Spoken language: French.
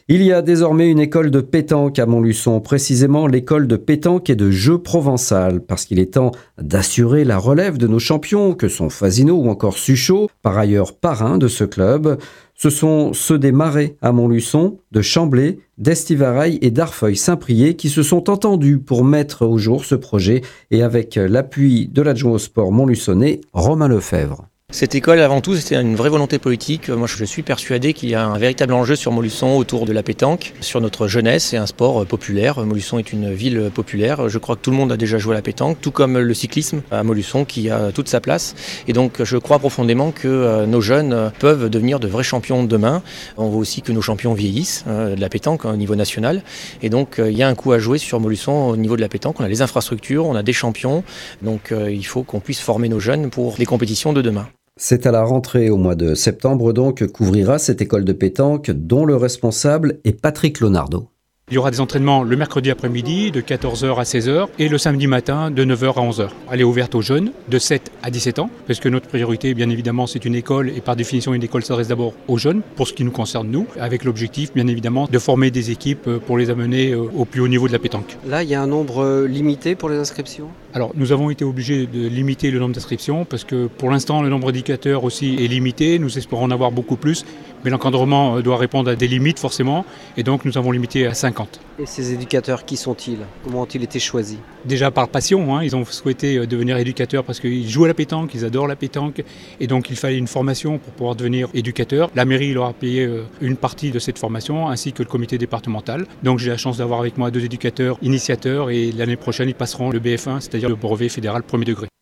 Il y a désormais une école de pétanque à Montluçon, précisément l'école de pétanque et de jeu provençal, parce qu'il est temps d'assurer la relève de nos champions, que sont Fasino ou encore Suchot, par ailleurs parrains de ce club. Ce sont ceux des Marais à Montluçon, de Chamblay, d'Estivarail et d'Arfeuil-Saint-Priest qui se sont entendus pour mettre au jour ce projet et avec l'appui de l'adjoint au sport montluçonnais, Romain Lefebvre. Cette école, avant tout, c'était une vraie volonté politique. Moi, je suis persuadé qu'il y a un véritable enjeu sur Montluçon autour de la pétanque, sur notre jeunesse. C'est un sport populaire. Montluçon est une ville populaire. Je crois que tout le monde a déjà joué à la pétanque, tout comme le cyclisme à Montluçon qui a toute sa place. Et donc, je crois profondément que nos jeunes peuvent devenir de vrais champions demain. On voit aussi que nos champions vieillissent de la pétanque au niveau national. Et donc, il y a un coup à jouer sur Montluçon au niveau de la pétanque. On a les infrastructures, on a des champions. Donc, il faut qu'on puisse former nos jeunes pour les compétitions de demain. C'est à la rentrée au mois de septembre donc qu'ouvrira cette école de pétanque dont le responsable est Patrick Lonardo. Il y aura des entraînements le mercredi après-midi de 14h à 16h et le samedi matin de 9h à 11h. Elle est ouverte aux jeunes de 7 à 17 ans parce que notre priorité, bien évidemment, c'est une école et par définition, une école s'adresse d'abord aux jeunes pour ce qui nous concerne nous, avec l'objectif, bien évidemment, de former des équipes pour les amener au plus haut niveau de la pétanque. Là, il y a un nombre limité pour les inscriptions ? Alors, nous avons été obligés de limiter le nombre d'inscriptions parce que pour l'instant, le nombre d'éducateurs aussi est limité. Nous espérons en avoir beaucoup plus, mais l'encadrement doit répondre à des limites forcément et donc nous avons limité à 50. Et ces éducateurs, qui sont-ils ? Comment ont-ils été choisis ? Déjà par passion, ils ont souhaité devenir éducateurs parce qu'ils jouent à la pétanque, ils adorent la pétanque et donc il fallait une formation pour pouvoir devenir éducateur. La mairie leur a payé une partie de cette formation ainsi que le comité départemental. Donc j'ai la chance d'avoir avec moi 2 éducateurs initiateurs et l'année prochaine ils passeront le BF1, c'est-à-dire le brevet fédéral premier degré.